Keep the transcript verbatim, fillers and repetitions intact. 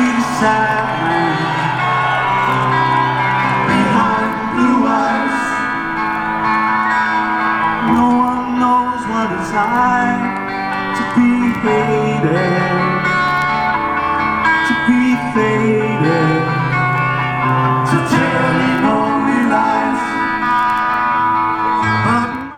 the sad man behind blue eyes. No one knows what it's like to be hated, to be fair.